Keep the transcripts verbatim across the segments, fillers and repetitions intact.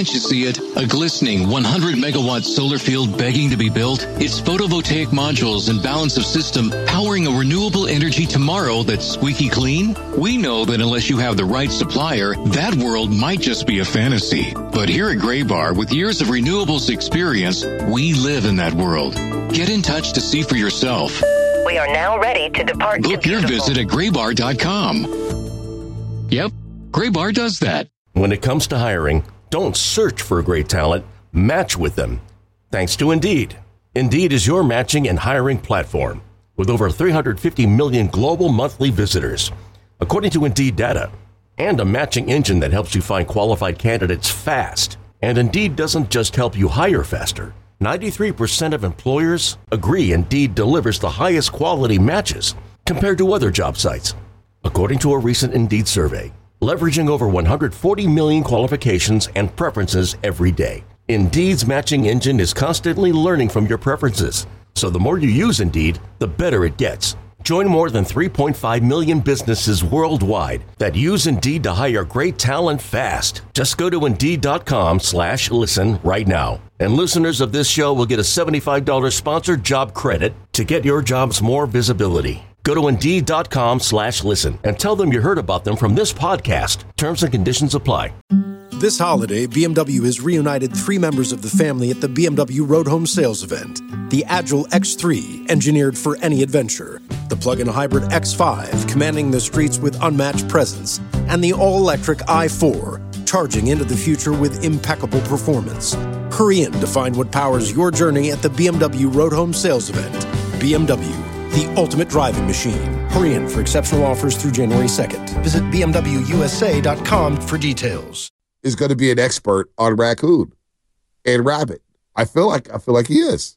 Can't you see it? A glistening one hundred megawatt solar field begging to be built? It's photovoltaic modules and balance of system powering a renewable energy tomorrow that's squeaky clean? We know that unless you have the right supplier, that world might just be a fantasy. But here at Graybar, with years of renewables experience, we live in that world. Get in touch to see for yourself. We are now ready to depart. Book your visit at graybar dot com. Yep, Graybar does that. When it comes to hiring, don't search for great talent, match with them. Thanks to Indeed. Indeed is your matching and hiring platform with over three hundred fifty million global monthly visitors, according to Indeed data, and a matching engine that helps you find qualified candidates fast. And Indeed doesn't just help you hire faster. ninety-three percent of employers agree Indeed delivers the highest quality matches compared to other job sites, according to a recent Indeed survey. Leveraging over one hundred forty million qualifications and preferences every day. Indeed's matching engine is constantly learning from your preferences. So the more you use Indeed, the better it gets. Join more than three point five million businesses worldwide that use Indeed to hire great talent fast. Just go to Indeed.com slash listen right now. And listeners of this show will get a seventy-five dollars sponsored job credit to get your jobs more visibility. Go to Indeed.com slash listen and tell them you heard about them from this podcast. Terms and conditions apply. This holiday, B M W has reunited three members of the family at the B M W Road Home Sales event. The Agile X three, engineered for any adventure. The plug-in hybrid X five, commanding the streets with unmatched presence. And the all-electric i four, charging into the future with impeccable performance. Hurry in to find what powers your journey at the B M W Road Home Sales event. B M W, the ultimate driving machine. Hurry in for exceptional offers through January second. Visit B M W U S A dot com for details. Is going to be an expert on raccoon and rabbit. I feel like I feel like he is.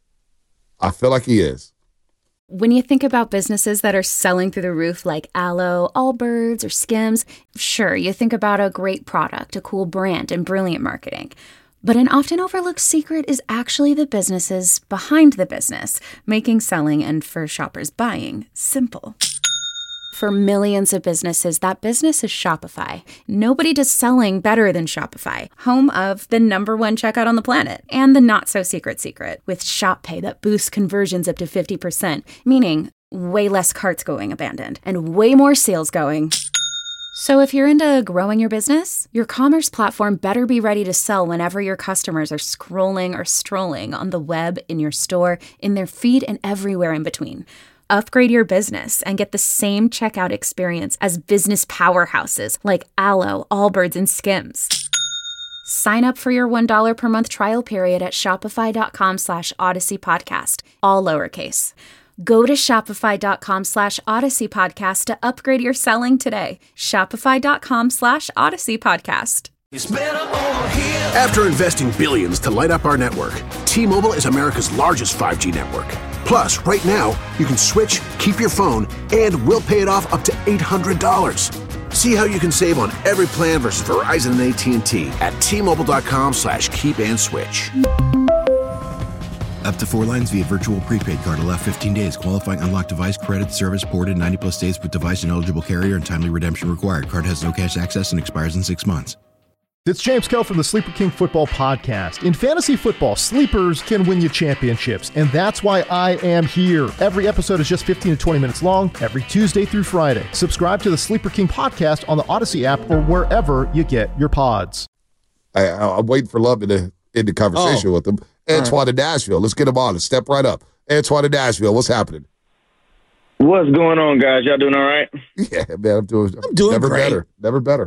I feel like he is. When you think about businesses that are selling through the roof like Aloe, Allbirds, or Skims, sure, you think about a great product, a cool brand, and brilliant marketing. But an often overlooked secret is actually the businesses behind the business, making selling and for shoppers buying simple. For millions of businesses, that business is Shopify. Nobody does selling better than Shopify, home of the number one checkout on the planet and the not-so-secret secret with Shop Pay that boosts conversions up to fifty percent, meaning way less carts going abandoned and way more sales going. So if you're into growing your business, your commerce platform better be ready to sell whenever your customers are scrolling or strolling on the web, in your store, in their feed, and everywhere in between. Upgrade your business and get the same checkout experience as business powerhouses like Aloe, Allbirds, and Skims. Sign up for your one dollar per month trial period at shopify.com slash Odyssey Podcast, all lowercase. Go to shopify.com slash Odyssey Podcast to upgrade your selling today. Shopify.com slash Odyssey Podcast. After investing billions to light up our network, T-Mobile is America's largest five G network. Plus, right now, you can switch, keep your phone, and we'll pay it off up to eight hundred dollars. See how you can save on every plan versus Verizon and A T and T at T-Mobile.com slash keep and switch. Up to four lines via virtual prepaid card. Allow fifteen days. Qualifying unlocked device credit service ported ninety plus days with device and eligible carrier and timely redemption required. Card has no cash access and expires in six months. It's James Kell from the Sleeper King Football Podcast. In fantasy football, sleepers can win you championships, and that's why I am here. Every episode is just fifteen to twenty minutes long, every Tuesday through Friday. Subscribe to the Sleeper King Podcast on the Odyssey app or wherever you get your pods. I, I'm waiting for Love to end the conversation oh. with him. Antoine right. in Nashville. Let's get him on. Let's step right up. Antoine in Nashville, what's happening? What's going on, guys? Y'all doing all right? Yeah, man, I'm doing, I'm doing never great. better. Never better.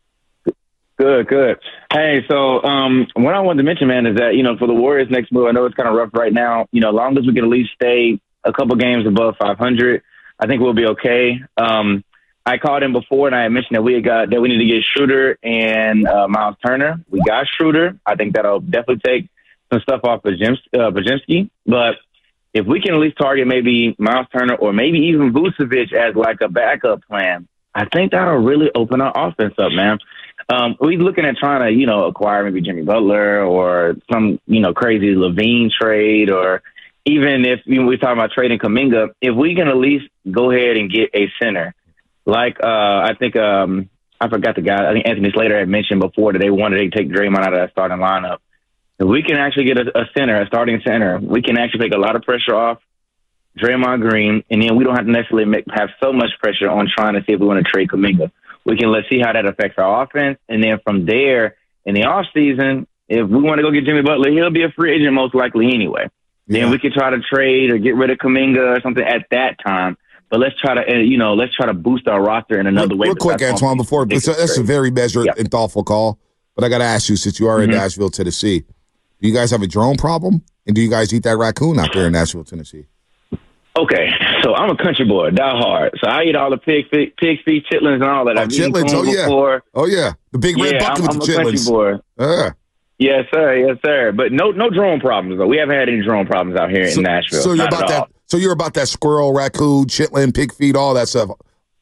Good, good. Hey, so um, what I wanted to mention, man, is that, you know, for the Warriors' next move, I know it's kind of rough right now. You know, as long as we can at least stay a couple games above five hundred, I think we'll be okay. Um, I called him before, and I had mentioned that we had got that we need to get Schroeder and uh, Miles Turner. We got Schroeder. I think that'll definitely take some stuff off Podziemski. But if we can at least target maybe Miles Turner or maybe even Vucevic as like a backup plan, I think that'll really open our offense up, man. Um, we're looking at trying to, you know, acquire maybe Jimmy Butler or some, you know, crazy Levine trade, or even if you know, we're talking about trading Kuminga, if we can at least go ahead and get a center, like uh, I think um, I forgot the guy. I think Anthony Slater had mentioned before that they wanted to take Draymond out of that starting lineup. If we can actually get a, a center, a starting center, we can actually take a lot of pressure off Draymond Green, and then we don't have to necessarily make, have so much pressure on trying to see if we want to trade Kuminga. We can let's see how that affects our offense, and then from there, in the offseason, if we want to go get Jimmy Butler, he'll be a free agent most likely anyway. Yeah. Then we could try to trade or get rid of Kuminga or something at that time. But let's try to, you know, let's try to boost our roster in another real, way. Real quick, Antoine, before that's a, that's a very measured yeah. and thoughtful call. But I got to ask you, since you are mm-hmm. in Nashville, Tennessee, do you guys have a drone problem? And do you guys eat that raccoon out there in Nashville, Tennessee? Okay, so I'm a country boy, die hard. So I eat all the pig feet, pig feet, chitlins, and all that. Oh, I've chitlins, oh yeah, before. oh yeah, the big red yeah, bucket I'm, with I'm the a chitlins. Country boy. Yeah. Yes, sir. Yes, sir. But no, no drone problems though. We haven't had any drone problems out here so, in Nashville. So you're about that. So you're about that squirrel, raccoon, chitlin, pig feet, all that stuff.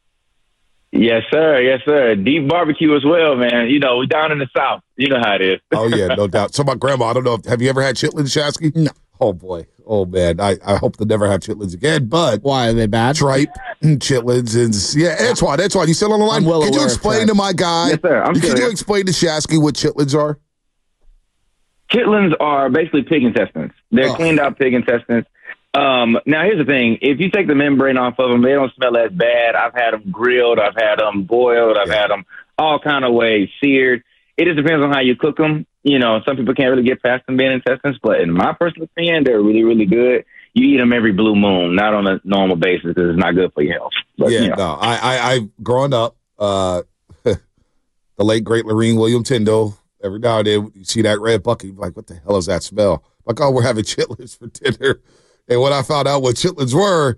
Yes, sir. Yes, sir. Deep barbecue as well, man. You know, we down in the South. You know how it is. Oh yeah, no doubt. So my grandma, I don't know. If, have you ever had chitlins, Shasky? No. Oh boy. Oh man. I, I hope to never have chitlins again. But why are they bad? Tripe, chitlins, and yeah. Antoine, Antoine, you still on the line? Well can you explain to my guy? Yes, sir. I'm Can sure. you explain to Shasky what chitlins are? Chitlins are basically pig intestines. They're oh. cleaned out pig intestines. Um, now, here's the thing. If you take the membrane off of them, they don't smell as bad. I've had them grilled. I've had them boiled. I've yeah. had them all kind of ways, seared. It just depends on how you cook them. You know, some people can't really get past them being intestines, but in my personal opinion, they're really, really good. You eat them every blue moon, not on a normal basis because it's not good for your health. But, yeah, you know. no. I, I, I, growing up, uh, the late, great Lorene William Tyndall, every now and then you see that red bucket, you're like, what the hell is that smell? Like, oh, we're having chitlins for dinner. And when I found out what chitlins were,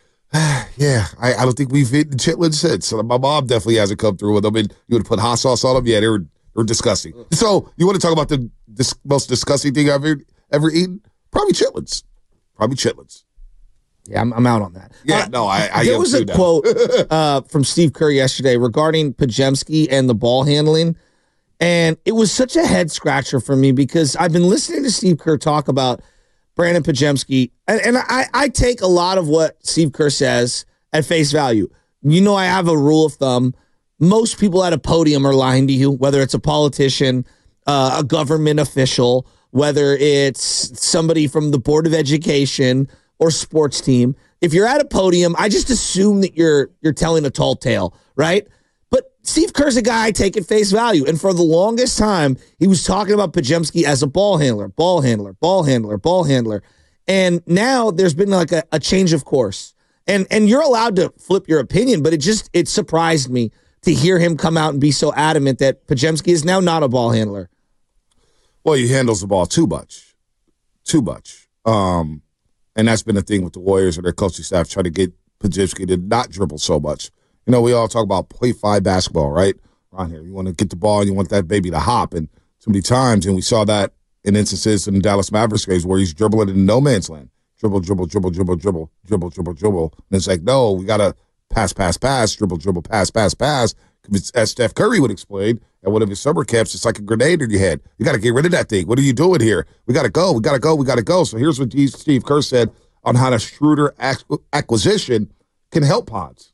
yeah, I, I don't think we've eaten chitlins since. So my mom definitely hasn't come through with them. And you would put hot sauce on them. Yeah, they were, they were disgusting. So you want to talk about the dis- most disgusting thing I've ever, ever eaten? Probably chitlins. Probably chitlins. Yeah, I'm, I'm out on that. Yeah, uh, no, I, I There was a quote uh, from Steve Kerr yesterday regarding Podziemski and the ball handling. And it was such a head scratcher for me because I've been listening to Steve Kerr talk about Brandon Podziemski, and, and I, I take a lot of what Steve Kerr says at face value. You know, I have a rule of thumb. Most people at a podium are lying to you, whether it's a politician, uh, a government official, whether it's somebody from the Board of Education or sports team. If you're at a podium, I just assume that you're you're telling a tall tale, right? But Steve Kerr's a guy I take at face value. And for the longest time, he was talking about Podziemski as a ball handler, ball handler, ball handler, ball handler. And now there's been like a, a change of course. And and you're allowed to flip your opinion, but it just, it surprised me to hear him come out and be so adamant that Podziemski is now not a ball handler. Well, he handles the ball too much. Too much. Um, and that's been the thing with the Warriors and their coaching staff, trying to get Podziemski to not dribble so much. You know, we all talk about play five basketball, right? Around here. You want to get the ball and you want that baby to hop. And so many times, and we saw that in instances in the Dallas Mavericks games where he's dribbling in no man's land. Dribble, dribble, dribble, dribble, dribble, dribble, dribble, dribble. And it's like, no, we got to pass, pass, pass, dribble, dribble, pass, pass, pass. As Steph Curry would explain at one of his summer camps, it's like a grenade in your head. You got to get rid of that thing. What are you doing here? We got to go. We got to go. We got to go. So here's what Steve Kerr said on how a Schroeder acquisition can help Pods.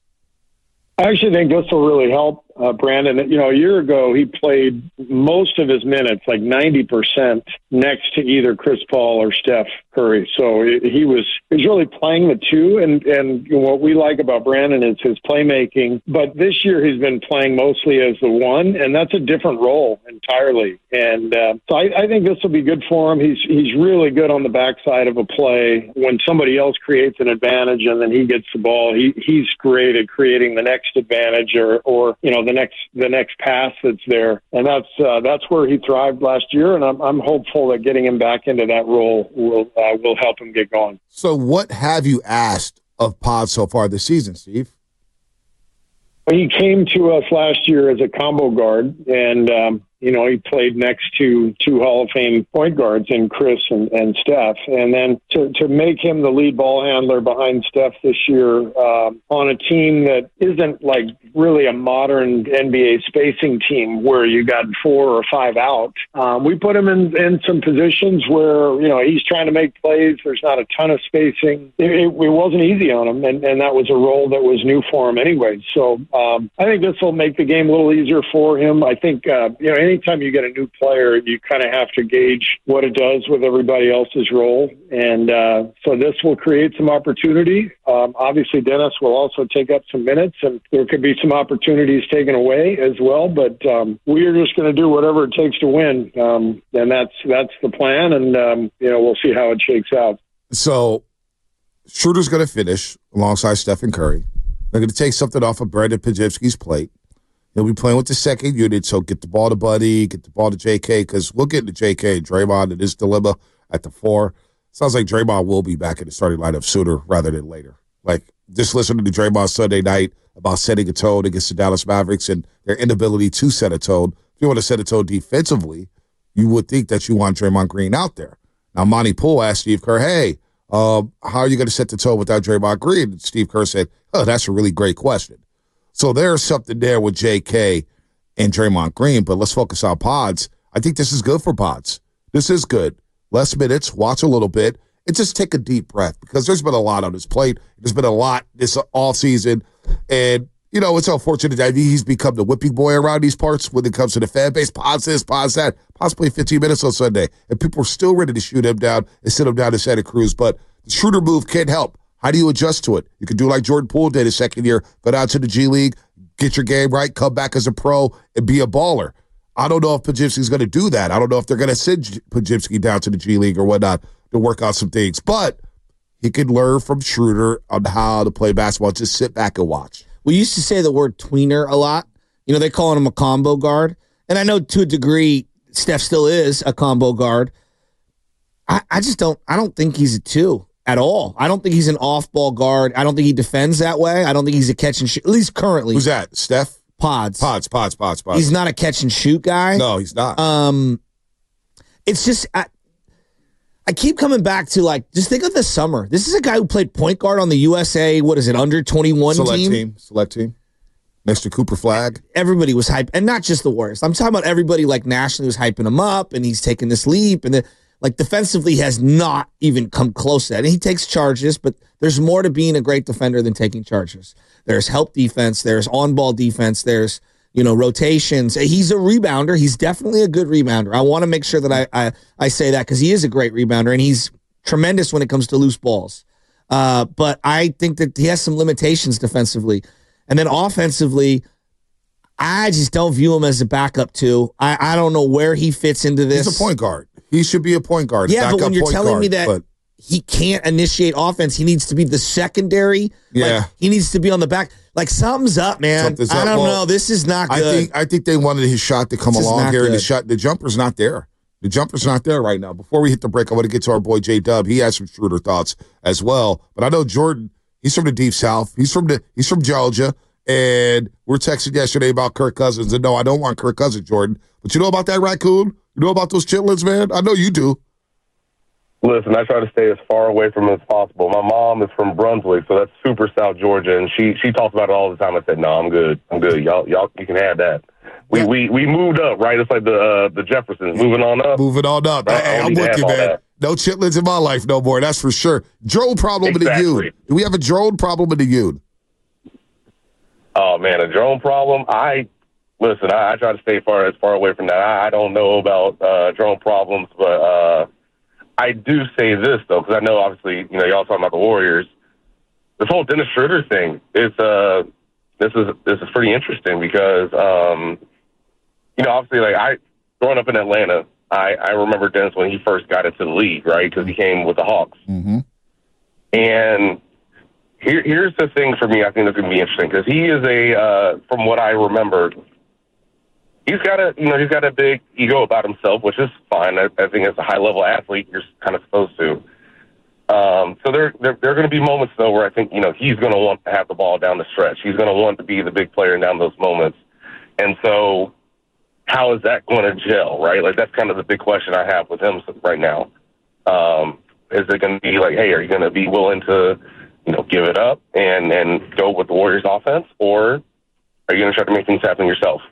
I actually think this will really help uh, Brandon. You know, a year ago, he played most of his minutes, like ninety percent, next to either Chris Paul or Steph Curry. So he was he was really playing the two. And, and what we like about Brandon is his playmaking. But this year, he's been playing mostly as the one, and that's a different role entirely. And uh, so I, I think this will be good for him. He's he's really good on the backside of a play. When somebody else creates an advantage and then he gets the ball, he he's great at creating the next advantage or, or you know, the next the next pass that's there. And that's uh, that's where he thrived last year. And I'm I'm hopeful that getting him back into that role will uh, will help him get going. So what have you asked of Pod so far this season, Steve? He came to us last year as a combo guard, and um, You know, he played next to two Hall of Fame point guards in Chris and, and Steph. And then to, to make him the lead ball handler behind Steph this year um, on a team that isn't like really a modern N B A spacing team where you got four or five out. Um, we put him in, in some positions where, you know, he's trying to make plays. There's not a ton of spacing. It, it, it wasn't easy on him, and, and that was a role that was new for him anyway. So um, I think this will make the game a little easier for him. I think, uh, you know, anytime you get a new player, you kind of have to gauge what it does with everybody else's role. And uh, so this will create some opportunity. Um, obviously, Dennis will also take up some minutes, and there could be some opportunities taken away as well. But um, we are just going to do whatever it takes to win, um, and that's that's the plan. And um, you know, we'll see how it shakes out. So Schroeder's going to finish alongside Stephen Curry. They're going to take something off of Brandon Podziemski's plate. He'll be playing with the second unit, so get the ball to Buddy, get the ball to J K, because we'll get to J K and Draymond and his dilemma at the four. Sounds like Draymond will be back in the starting lineup sooner rather than later. Like, just listening to Draymond Sunday night about setting a tone against the Dallas Mavericks and their inability to set a tone. If you want to set a tone defensively, you would think that you want Draymond Green out there. Now, Monty Poole asked Steve Kerr, hey, um, how are you going to set the tone without Draymond Green? And Steve Kerr said, oh, that's a really great question. So there's something there with J K and Draymond Green, but let's focus on Pods. I think this is good for Pods. This is good. Less minutes, watch a little bit, and just take a deep breath because there's been a lot on his plate. There's been a lot this offseason, and, you know, it's unfortunate that he's become the whipping boy around these parts when it comes to the fan base. Pods this, Pods that. Pods played fifteen minutes on Sunday, and people are still ready to shoot him down and sit him down in Santa Cruz, but the Schroeder move can help. How do you adjust to it? You can do like Jordan Poole did his second year, go down to the G League, get your game right, come back as a pro, and be a baller. I don't know if Podziemski's going to do that. I don't know if they're going to send Podziemski down to the G League or whatnot to work out some things. But he can learn from Schroeder on how to play basketball. Just sit back and watch. We used to say the word tweener a lot. You know, they call him a combo guard. And I know to a degree Steph still is a combo guard. I, I just don't – I don't think he's a two. At all. I don't think he's an off-ball guard. I don't think he defends that way. I don't think he's a catch-and-shoot, at least currently. Who's that? Steph? Pods. Pods, Pods, Pods, Pods. He's not a catch-and-shoot guy. No, he's not. Um, It's just, I, I keep coming back to, like, just think of the summer. This is a guy who played point guard on the U S A, what is it, under twenty-one Select team? team. Select team. Next to Cooper Flagg. Everybody was hyped, and not just the Warriors. I'm talking about everybody, like, nationally was hyping him up, and he's taking this leap, and the Like, defensively has not even come close to that. And he takes charges, but there's more to being a great defender than taking charges. There's help defense. There's on-ball defense. There's, you know, rotations. He's a rebounder. He's definitely a good rebounder. I want to make sure that I I, I say that because he is a great rebounder, and he's tremendous when it comes to loose balls. Uh, but I think that he has some limitations defensively. And then offensively, I just don't view him as a backup two. I, I don't know where he fits into this. He's a point guard. He should be a point guard. Yeah, but when you're telling guard, me that but... he can't initiate offense, he needs to be the secondary. Yeah. Like, he needs to be on the back. Like, something's up, man. Something's I up. don't well, know. This is not good. I think I think they wanted his shot to come This is along not here, and the good. shot, the jumper's not there. The jumper's not there right now. Before we hit the break, I want to get to our boy J Dub. He has some Schroeder thoughts as well. But I know Jordan. He's from the deep south. He's from the he's from Georgia. And we're texting yesterday about Kirk Cousins. And no, I don't want Kirk Cousins, Jordan. But you know about that raccoon? You know about those chitlins, man? I know you do. Listen, I try to stay as far away from it as possible. My mom is from Brunswick, so that's super South Georgia, and she she talks about it all the time. I said, "No, I'm good. I'm good. Y'all, y'all, you can have that." We we we moved up, right? It's like the uh, the Jeffersons moving on up. Moving on up. Right? Hey, I'm with you, man. That. No chitlins in my life no more. That's for sure. Drone problem exactly. in the U. Do we have a drone problem in the U? Oh man, a drone problem. I listen. I, I try to stay far as far away from that. I, I don't know about uh, drone problems, but. Uh, I do say this, though, because I know, obviously, you know, y'all talking about the Warriors. This whole Dennis Schroeder thing, is, uh, this is this is pretty interesting because, um, you know, obviously, like, I, growing up in Atlanta, I, I remember Dennis when he first got into the league, right, because he came with the Hawks. Mm-hmm. And here, here's the thing for me I think that's going to be interesting, because he is a, uh, from what I remember, he's got a, you know, he's got a big ego about himself, which is fine. I, I think as a high-level athlete, you're kind of supposed to. Um, so there, there, there are going to be moments, though, where I think, you know, he's going to want to have the ball down the stretch. He's going to want to be the big player down those moments. And so how is that going to gel, right? Like, that's kind of the big question I have with him right now. Um, is it going to be like, hey, are you going to be willing to, you know, give it up and, and go with the Warriors offense, or are you going to try to make things happen yourself?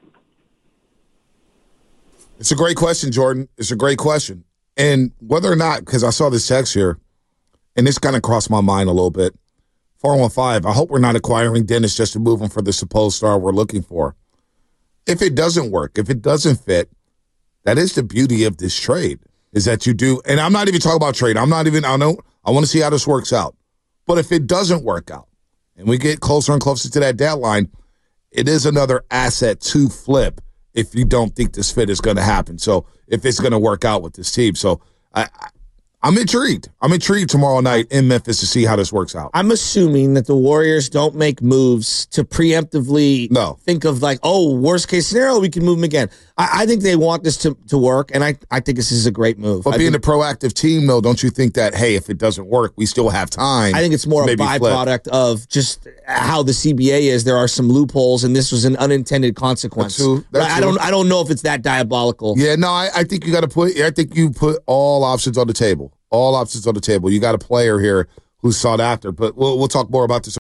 It's a great question, Jordan. It's a great question. And whether or not, because I saw this text here, and this kind of crossed my mind a little bit. four one five, I hope we're not acquiring Dennis just to move him for the supposed star we're looking for. If it doesn't work, if it doesn't fit, that is the beauty of this trade, is that you do, and I'm not even talking about trade. I'm not even, I know, I want to see how this works out. But if it doesn't work out, and we get closer and closer to that deadline, it is another asset to flip if you don't think this fit is going to happen. So if it's going to work out with this team. So I, I I'm intrigued. I'm intrigued tomorrow night in Memphis to see how this works out. I'm assuming that the Warriors don't make moves to preemptively no. think of like, oh, worst case scenario, we can move him again. I, I think they want this to, to work, and I, I think this is a great move. But I being think, a proactive team, though, don't you think that, hey, if it doesn't work, we still have time? I think it's more a byproduct flip. of just how the C B A is. There are some loopholes, and this was an unintended consequence. That's true. That's I don't I don't know if it's that diabolical. Yeah, no, I, I think you got to put. I think you put all options on the table. All options on the table. You got a player here who's sought after, but we'll we'll talk more about this